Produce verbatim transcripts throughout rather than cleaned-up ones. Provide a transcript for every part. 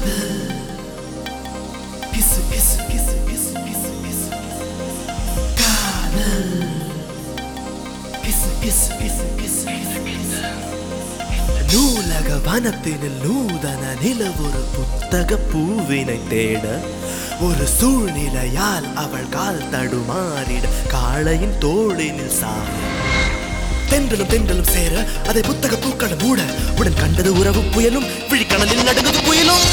பிசு பிசு பிசு பிசு பிசு பிசு காதல் பிசு பிசு பிசு பிசு பிசு நூலக வனத்தினில் நூதன நிலவொரு புத்தக பூவினை தேட ஒரு சூழ்நிலையால் அவள் கால் தடுமாறிட காளையின் தோளினில் சாய தென்றலும் தென்றலும் சேர அதை புத்தக பூக்களை மூட உடன் கண்டது உறவு புயலும் விழிக்கணலில் நடுங்குது புயலும்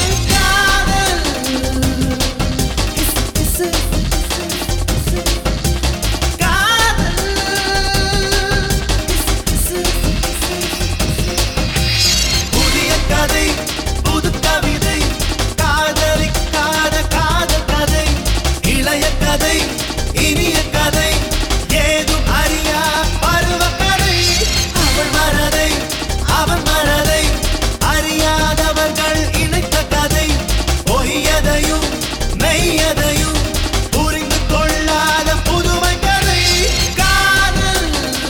புதிய கதை புது கவிதை காதலிக்காத காதல் கதை இளைய கதை இனிய கதை ஏதும் அறியா பருவ கதை அவள் மனதை அவன் மனதை அறியாதவர்கள் இணைத்த கதை பொய்யதையும் மெய்யதையும் புரிந்து கொள்ளாத புதுமை கதை காதல்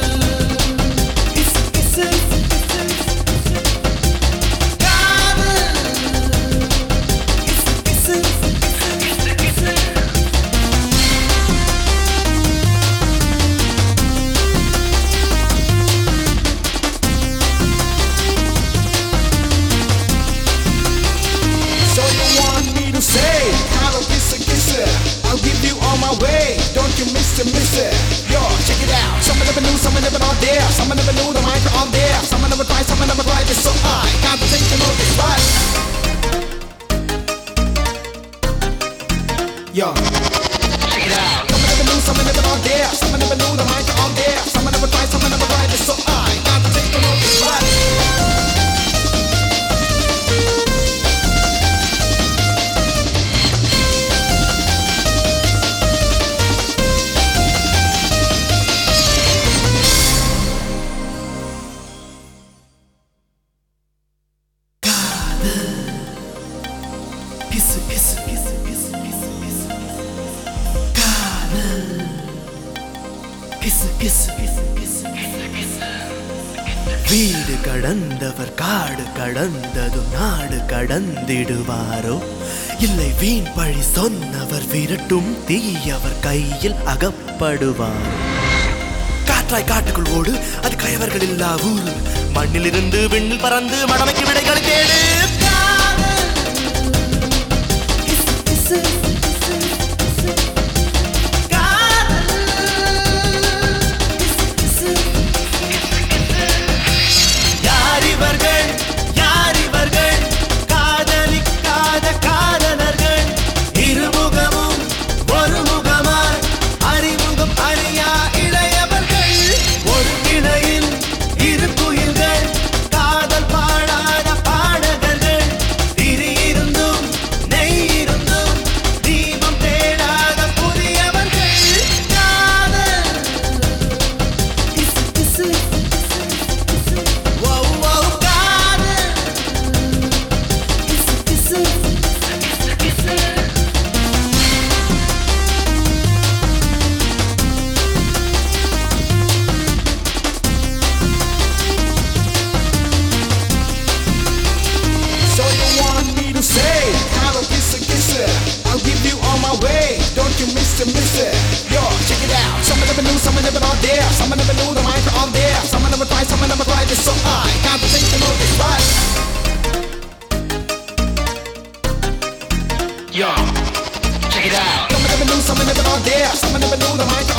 கிசு கிசு காதல் கிசு கிசு கிசு So you want me to say, hello, kiss it, kiss it. I'll give you all my way, don't you miss it, miss it. Yo, check it out. Someone never knew, someone never not there. Someone never knew the mic on there. Someone never tried, someone never tried. It's so high, can't think you know this, but yo, check it out. Someone never knew, someone never not there. Someone never knew the mic on there. Someone never tried, someone never tried. It's so high, can't think you know this, but பிசு பிசு பிசு பிசு பிசு பிசு காதல் பிசு பிசு பிசு பிசு பிசு பிசு வீடு கடந்தவர் காடு கடந்ததும் நாடு கடந்திடுவாரோ இல்லை வீண் பழி சொன்னவர் விரட்டும் தீயவர் கையில் அகப்படுவார் காற்றாய் காட்டுக்குள் ஓடு அது கயவர்கள் இல்லா ஊரு மண்ணிலிருந்து விண்ணில் பறந்து மடமைக்கு விடைகளை தேடு யார் இவர்கள் யார் இவர்கள் காதலிக்காத காதலர்கள் இருமுகமும் ஒரு முகமாய் அறிமுகம் அறியா இளையவர்கள் ஒரு கிளையில் இரு குயில்கள் காதல் பாடாத பாடகர்கள் திரி இருந்தும் நெய் இருந்தும் தீபம் தேடாத புதியவர்கள் காதல் கிசு கிசு wow wow காதல் கிசு கிசு கிசு கிசு so you want me to say, hello, kiss it, kiss it. I'll give you all my way, don't you miss it, miss it. Yo, check it out. Someone never knew, someone never not there. Someone never knew the mic on there. Someone never tried, someone never tried. It's so high, can't think you know this, but yo, check it out. Someone never knew, someone never not there. Someone never knew the mic